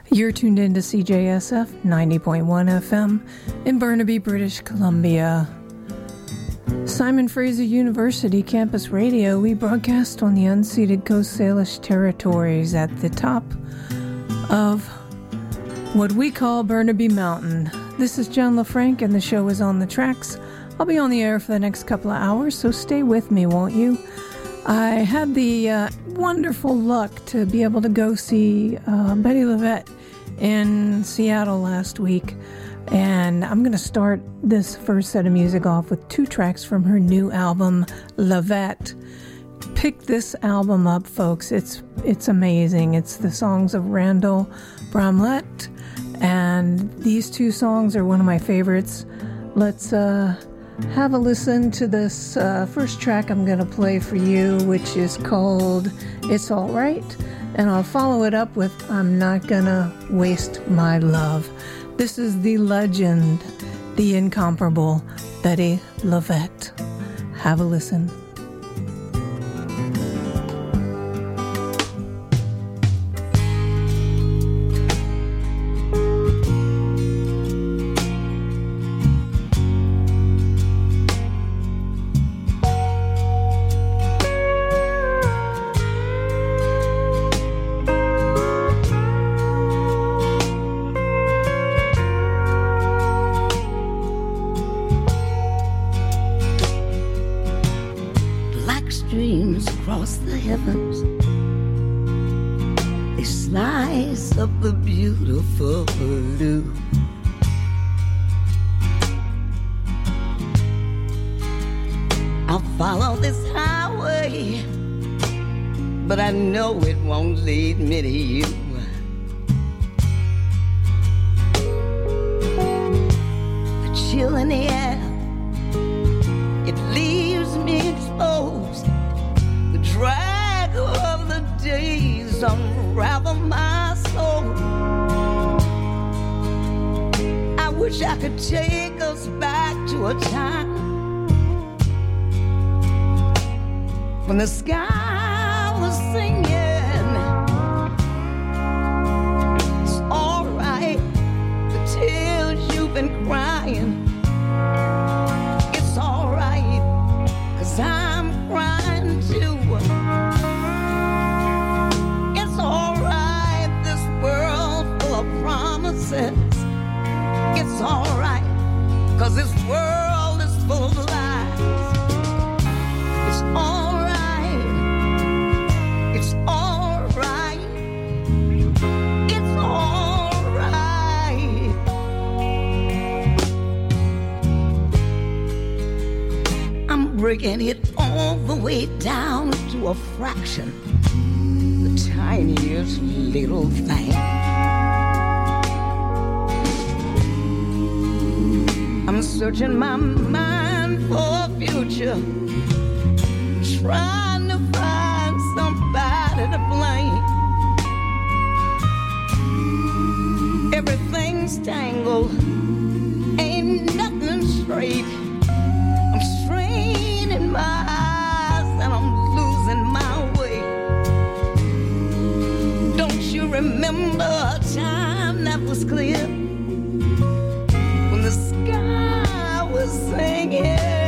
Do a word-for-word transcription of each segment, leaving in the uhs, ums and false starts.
You're tuned in to C J S F ninety point one F M in Burnaby, British Columbia. Simon Fraser University Campus Radio, we broadcast on the unceded Coast Salish territories at the top of what we call Burnaby Mountain. This is John LaFranc and the show is On the Tracks. I'll be on the air for the next couple of hours, so stay with me, won't you? I had the uh, wonderful luck to be able to go see uh, Bettye LaVette in Seattle last week, and I'm going to start this first set of music off with two tracks from her new album, LaVette. Pick this album up, folks. It's it's amazing. It's the songs of Randall Bramlett, and these two songs are one of my favorites. Let's uh, have a listen to this uh, first track I'm going to play for you, which is called It's All Right. And I'll follow it up with I'm Not Gonna Waste My Love. This is the legend, the incomparable Bettye LaVette. Have a listen. Breaking it all the way down to a fraction, the tiniest little thing. I'm searching my mind for a future, trying to find somebody to blame. Everything's tangled, ain't nothing straight. In my eyes and I'm losing my way. Don't you remember a time that was clear when the sky was singing?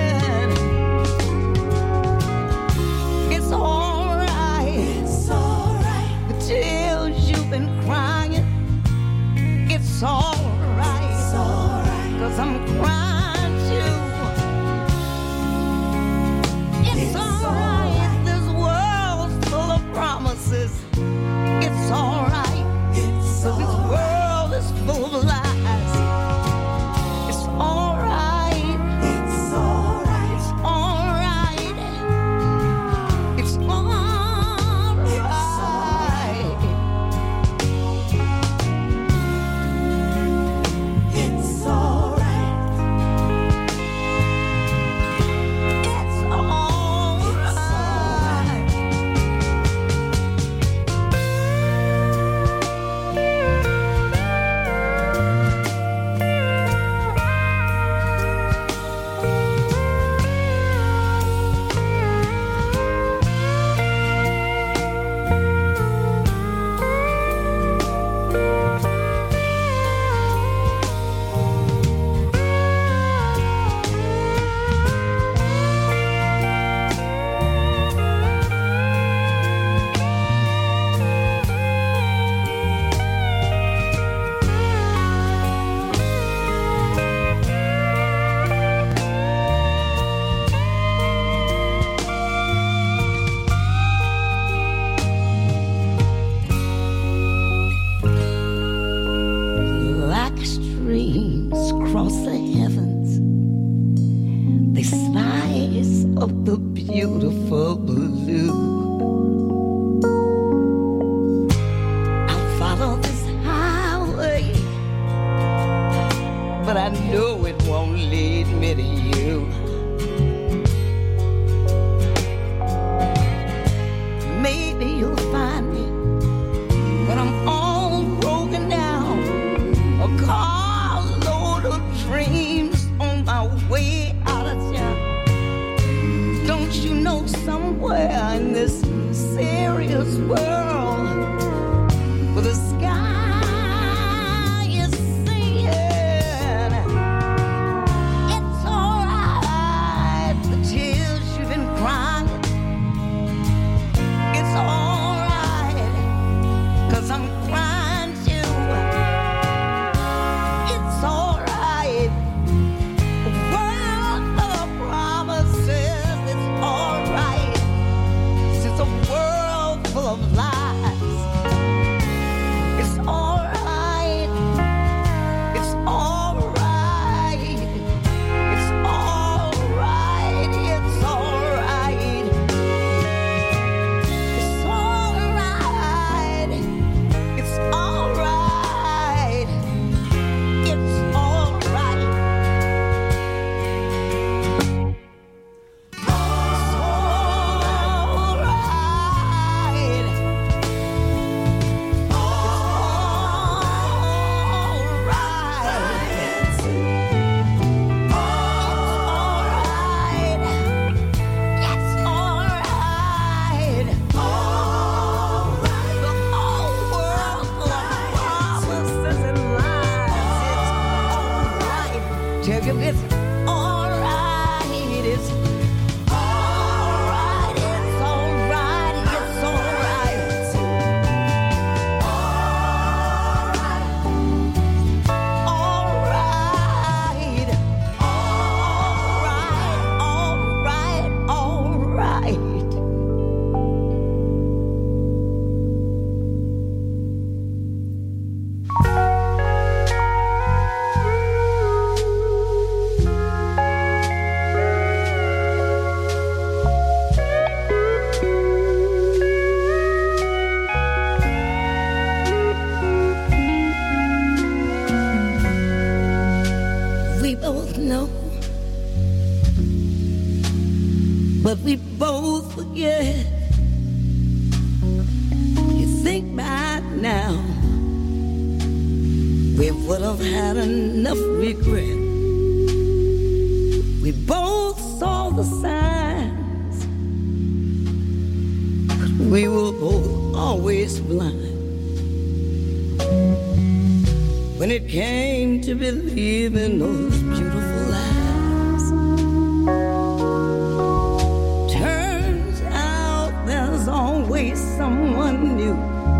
It's all right, it's all right. The tears you've been crying, it's all right, it's all right. 'Cause I'm crying. Promises, it's all right. It's all right. This world is full of lies. of the beautiful blue. I'll follow this highway, but I know it won't lead me to you. Maybe you'll find me when I'm all broken down, a carload of dreams on my way out of town. Don't you know somewhere in this serious world where the sky is singing, it's alright, the tears you've been crying, it's alright, 'cause I'm crying too. It's alright, a world full of promises, it's alright, it's a world full of lies. It's alright, it's alright, it's alright, it's alright. It's alright, it's alright, it's alright. It's alright, it's alright, it's alright. The whole world full of promises and lies, it's alright. Tell you it's alright, it's alright, it's alright, it's alright. Alright, alright, alright, alright. We both know, but we both forget. You think back now, we would have had enough regret. We both saw the signs, but we were both always blind when it came to believing those beautiful lies. Turns out there's always someone new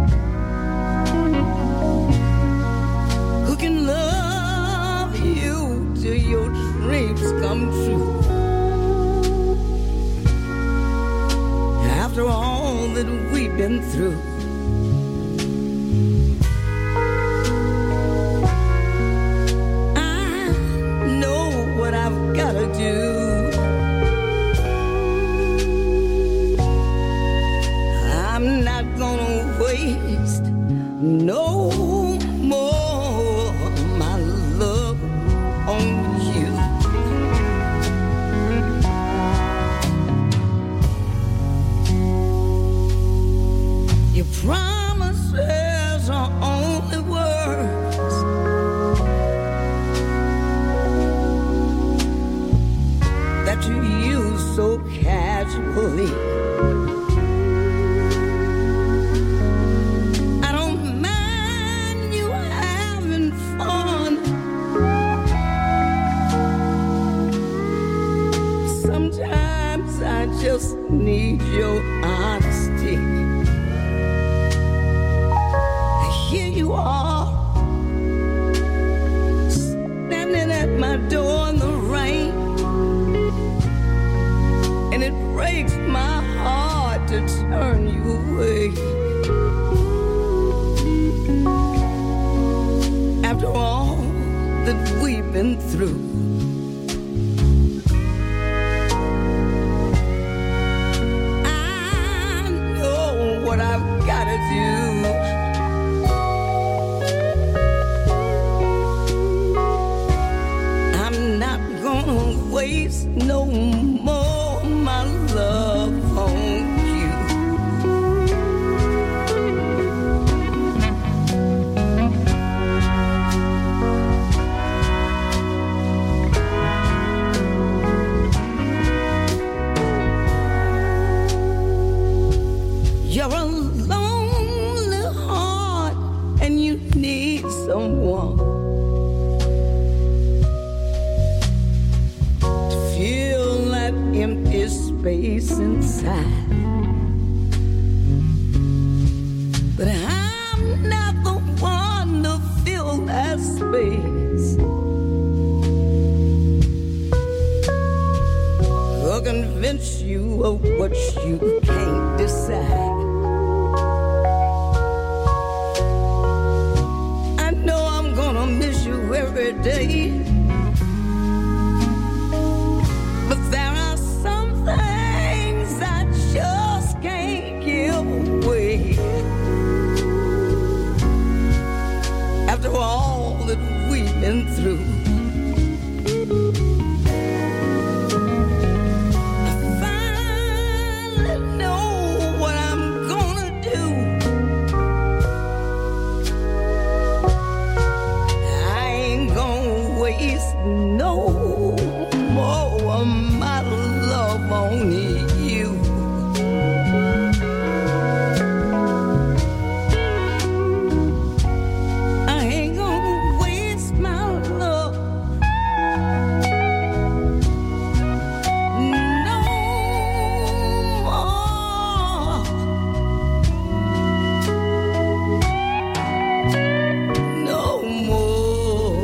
who can love you till your dreams come true. After all that we've been through, what I've gotta do. I'm not gonna waste no more of my love on you. Your promises are only words that you use so casually. I don't mind you having fun. Sometimes I just need your honesty. Here you are, standing at my door in the rain, and it breaks my heart to turn you away. After all that we've been through, need someone to fill that empty space inside. But I'm not the one to fill that space. I'll convince you of what you can't decide. I know I'm gonna miss you every day, but there are some things I just can't give away. After all that we've been through, no more of my love on you. I ain't gonna waste my love. No more. No more.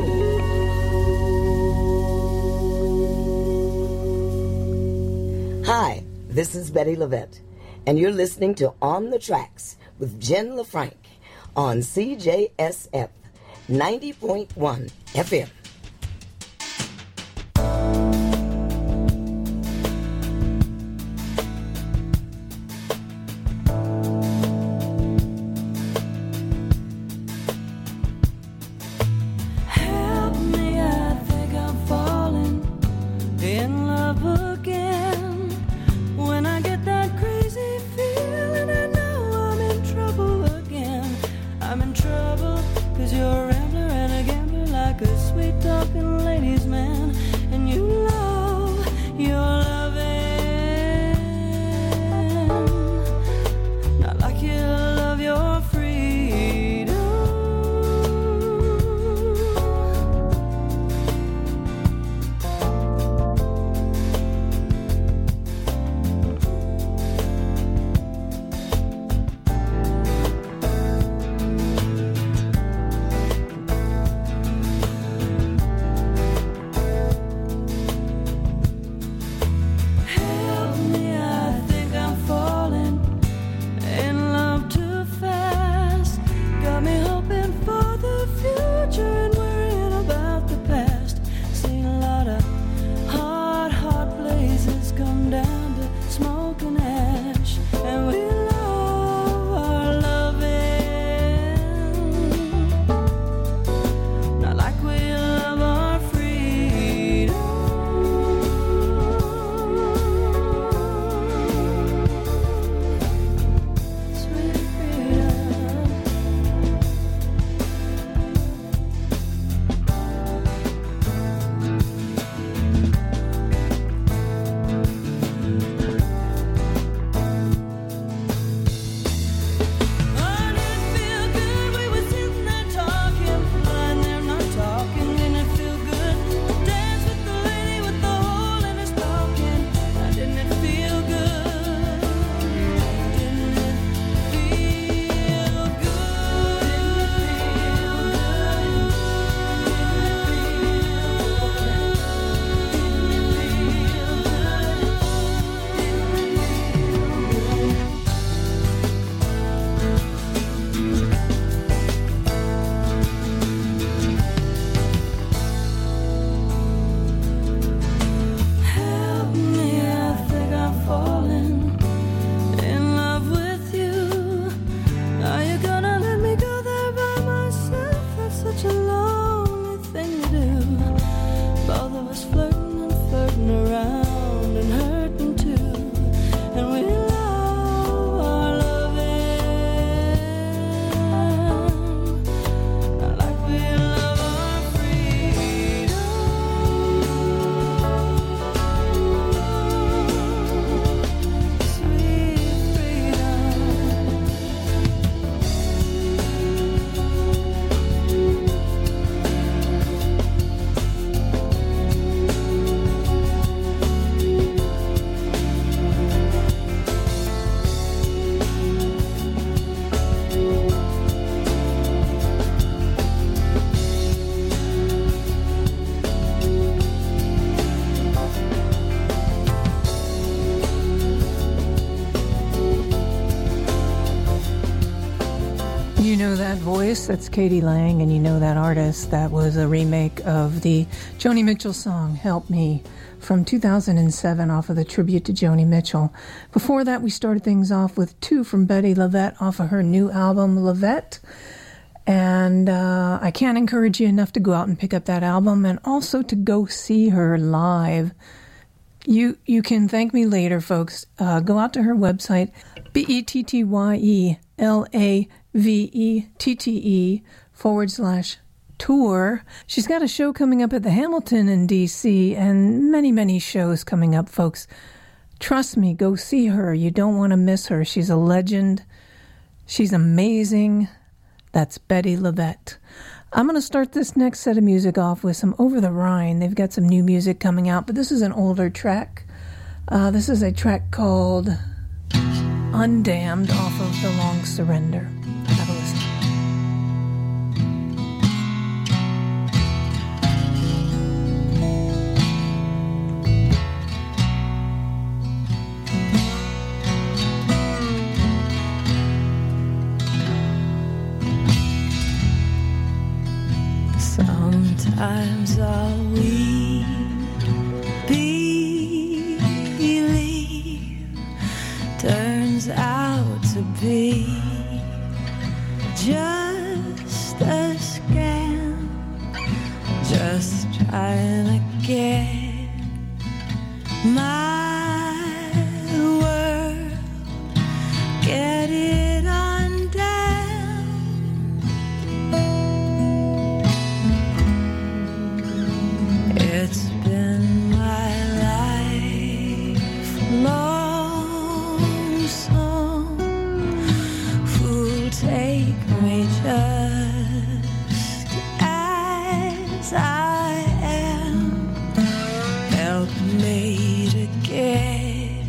Hi, this is Betty Levette, and you're listening to On the Tracks with Jen LaFranc on C J S F ninety point one F M. that voice, that's Katie Lang, and you know that artist. That was a remake of the Joni Mitchell song, Help Me, from two thousand seven off of the tribute to Joni Mitchell. Before that, we started things off with two from Bettye LaVette off of her new album, LaVette. And uh, I can't encourage you enough to go out and pick up that album and also to go see her live. You you can thank me later, folks. Uh, go out to her website, B E T T Y E L A V E T T E forward slash tour. She's got a show coming up at the Hamilton in D C and many, many shows coming up, folks. Trust me, go see her. You don't want to miss her. She's a legend. She's amazing. That's Bettye LaVette. I'm going to start this next set of music off with some Over the Rhine. They've got some new music coming out, but this is an older track. Uh, this is a track called Undamned off of The Long Surrender. Have a listen. Sometimes all we believe turns out to be just a scam, just trying to get my world, get it on down. It's been my life long song, fool, take me just as I am, help me to get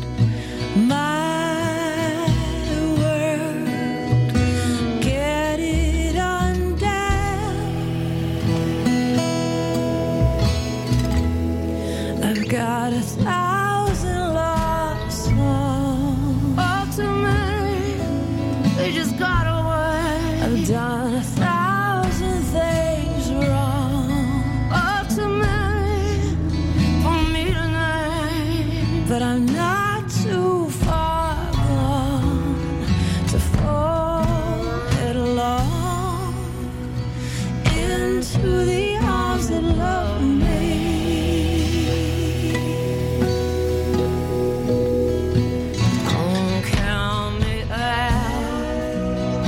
my world, get it on down. I've got a thousand lost songs, all too many, they just got away. I've done a thousand things wrong, all too many for me to name, but I'm not too far gone to fall headlong into the arms that love me. Don't count me out,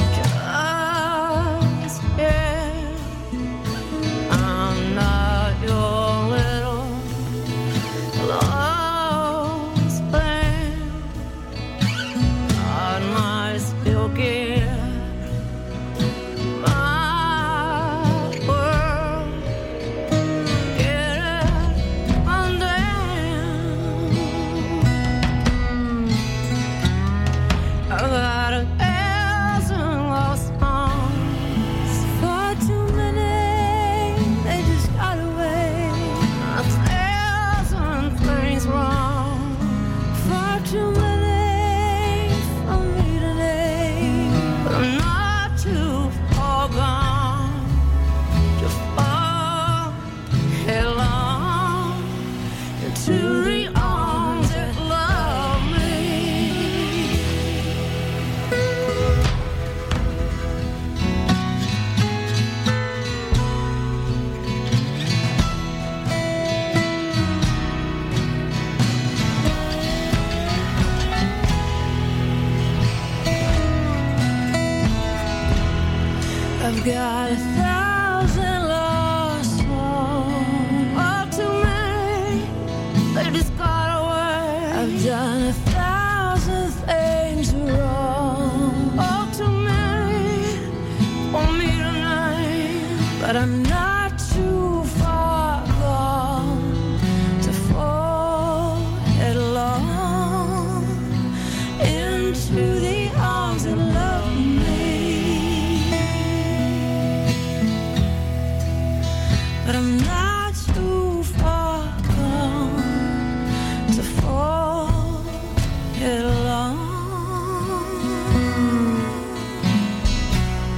just yet. I'm not your little lost lamb. God might still give my world, get it undone. I've got a thousand lost songs, far too many, they just got away. A thousand things wrong, far too many for me to name, but I'm not too far gone to fall headlong into the arms that love me. I've got a thousand lost songs, all too many, they just got away. I've done a thousand things wrong, all too many for me to name, but I'm not too far gone to fall headlong into the arms that love me. But I'm not too far gone to fall headlong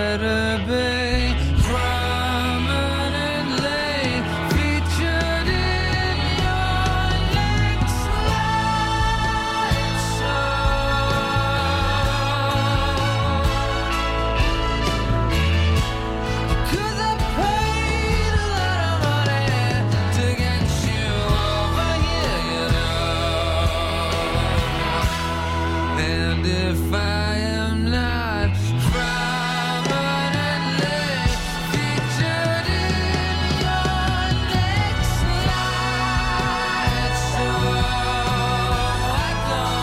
better be prominently featured in your next live show. 'Cause I paid a lot of money to get you over here, you know. And if I am not prominently featured in your next live show, I don't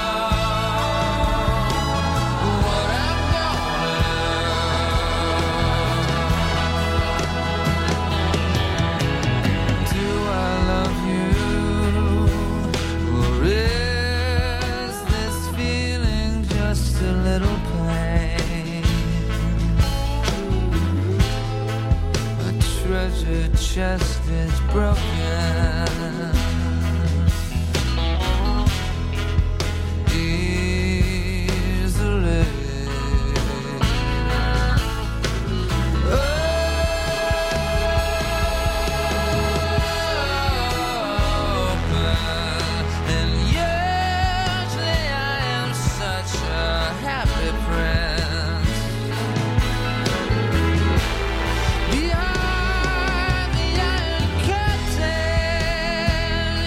know what I'm gonna do. Do I love you, or is this feeling just a little pain? A treasure chest is broken easily. Open, and usually I am such a happy prince. Behind the iron curtain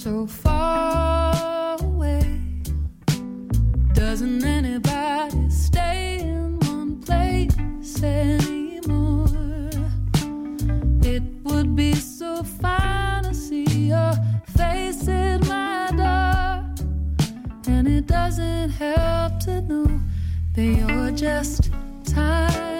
so far away. Doesn't anybody stay in one place anymore? It would be so fine to see your face at my door, and it doesn't help to know that you're just tired.